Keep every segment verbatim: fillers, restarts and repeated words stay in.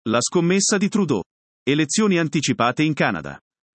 La scommessa di Trudeau. Elezioni anticipate in Canada.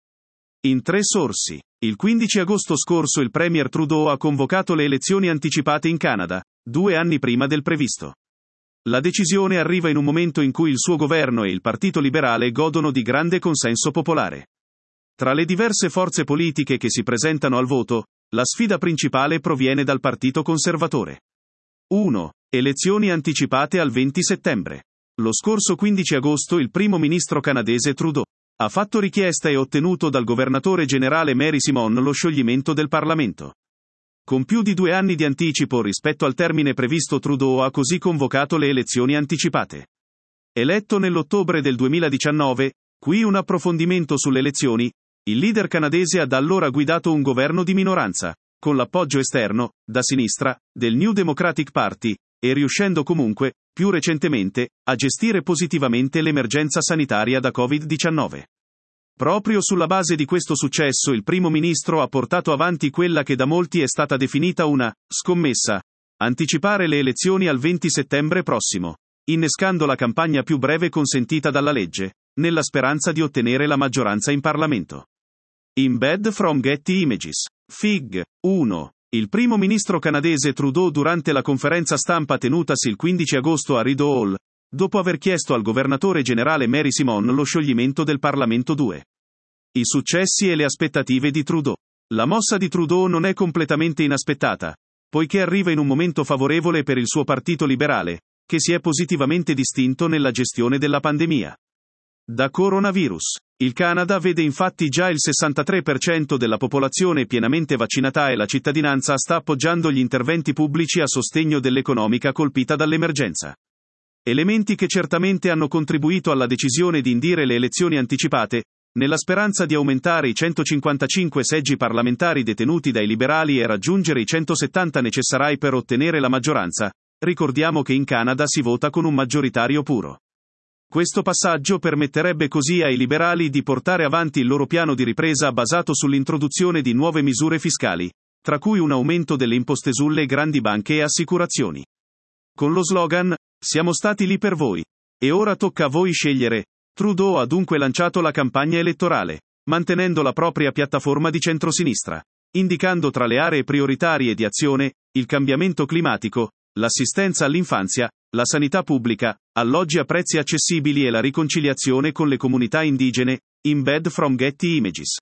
In tre sorsi. Il quindici agosto scorso il Premier Trudeau ha convocato le elezioni anticipate in Canada, due anni prima del previsto. La decisione arriva in un momento in cui il suo governo e il Partito Liberale godono di grande consenso popolare. Tra le diverse forze politiche che si presentano al voto, la sfida principale proviene dal Partito Conservatore. uno. Elezioni anticipate al venti settembre. Lo scorso quindici agosto il primo ministro canadese Trudeau ha fatto richiesta e ottenuto dal governatore generale Mary Simon lo scioglimento del Parlamento. Con più di due anni di anticipo rispetto al termine previsto, Trudeau ha così convocato le elezioni anticipate. Eletto nell'ottobre del duemiladiciannove, qui un approfondimento sulle elezioni, il leader canadese ha da allora guidato un governo di minoranza, con l'appoggio esterno, da sinistra, del New Democratic Party, e riuscendo comunque, più recentemente, a gestire positivamente l'emergenza sanitaria da covid diciannove. Proprio sulla base di questo successo il primo ministro ha portato avanti quella che da molti è stata definita una scommessa: anticipare le elezioni al venti settembre prossimo, innescando la campagna più breve consentita dalla legge, nella speranza di ottenere la maggioranza in Parlamento. Embed from Getty Images. Fig. uno. Il primo ministro canadese Trudeau durante la conferenza stampa tenutasi il quindici agosto a Rideau Hall, dopo aver chiesto al governatore generale Mary Simon lo scioglimento del Parlamento due. I successi e le aspettative di Trudeau. La mossa di Trudeau non è completamente inaspettata, poiché arriva in un momento favorevole per il suo partito liberale, che si è positivamente distinto nella gestione della pandemia. Da coronavirus. Il Canada vede infatti già il sessantatré per cento della popolazione pienamente vaccinata e la cittadinanza sta appoggiando gli interventi pubblici a sostegno dell'economica colpita dall'emergenza. Elementi che certamente hanno contribuito alla decisione di indire le elezioni anticipate, nella speranza di aumentare i centocinquantacinque seggi parlamentari detenuti dai liberali e raggiungere i centosettanta necessari per ottenere la maggioranza. Ricordiamo che in Canada si vota con un maggioritario puro. Questo passaggio permetterebbe così ai liberali di portare avanti il loro piano di ripresa basato sull'introduzione di nuove misure fiscali, tra cui un aumento delle imposte sulle grandi banche e assicurazioni. Con lo slogan "Siamo stati lì per voi. E ora tocca a voi scegliere", Trudeau ha dunque lanciato la campagna elettorale, mantenendo la propria piattaforma di centrosinistra, indicando tra le aree prioritarie di azione il cambiamento climatico, l'assistenza all'infanzia, la sanità pubblica, alloggi a prezzi accessibili e la riconciliazione con le comunità indigene. Embed from Getty Images.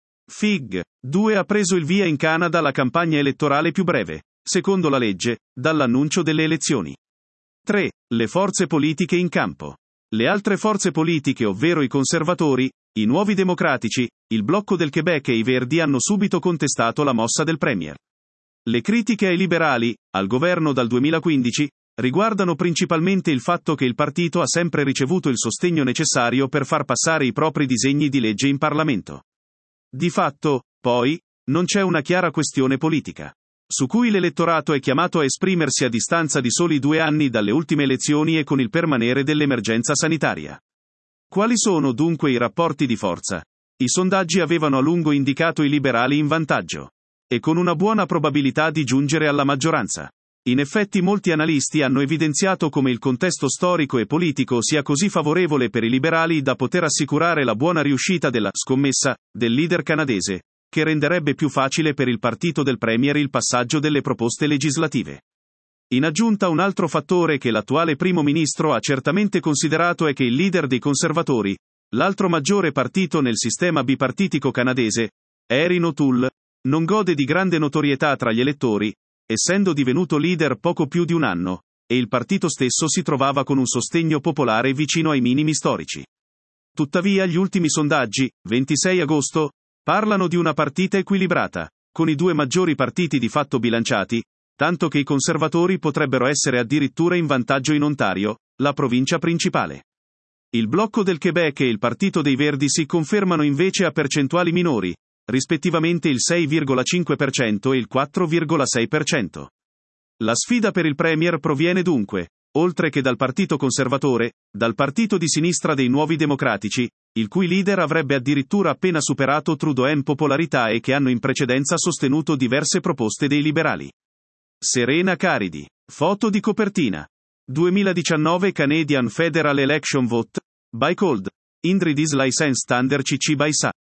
Fig. due Ha preso il via in Canada la campagna elettorale più breve, secondo la legge, dall'annuncio delle elezioni. tre. Le forze politiche in campo. Le altre forze politiche, ovvero i conservatori, i nuovi democratici, il blocco del Quebec e i Verdi, hanno subito contestato la mossa del Premier. Le critiche ai liberali, al governo dal duemilaquindici, riguardano principalmente il fatto che il partito ha sempre ricevuto il sostegno necessario per far passare i propri disegni di legge in Parlamento. Di fatto, poi, non c'è una chiara questione politica, su cui l'elettorato è chiamato a esprimersi a distanza di soli due anni dalle ultime elezioni e con il permanere dell'emergenza sanitaria. Quali sono dunque i rapporti di forza? I sondaggi avevano a lungo indicato i liberali in vantaggio, e con una buona probabilità di giungere alla maggioranza. In effetti molti analisti hanno evidenziato come il contesto storico e politico sia così favorevole per i liberali da poter assicurare la buona riuscita della scommessa del leader canadese, che renderebbe più facile per il partito del Premier il passaggio delle proposte legislative. In aggiunta, un altro fattore che l'attuale primo ministro ha certamente considerato è che il leader dei conservatori, l'altro maggiore partito nel sistema bipartitico canadese, Erin O'Toole, non gode di grande notorietà tra gli elettori, essendo divenuto leader poco più di un anno, e il partito stesso si trovava con un sostegno popolare vicino ai minimi storici. Tuttavia gli ultimi sondaggi, ventisei agosto, parlano di una partita equilibrata, con i due maggiori partiti di fatto bilanciati, tanto che i conservatori potrebbero essere addirittura in vantaggio in Ontario, la provincia principale. Il blocco del Quebec e il partito dei Verdi si confermano invece a percentuali minori, rispettivamente il sei virgola cinque per cento e il quattro virgola sei per cento. La sfida per il Premier proviene dunque, oltre che dal Partito Conservatore, dal partito di sinistra dei Nuovi Democratici, il cui leader avrebbe addirittura appena superato Trudeau in popolarità e che hanno in precedenza sostenuto diverse proposte dei liberali. Serena Caridi. Foto di copertina. duemiladiciannove Canadian Federal Election Vote, By cold. Indrid is license under C C by S A.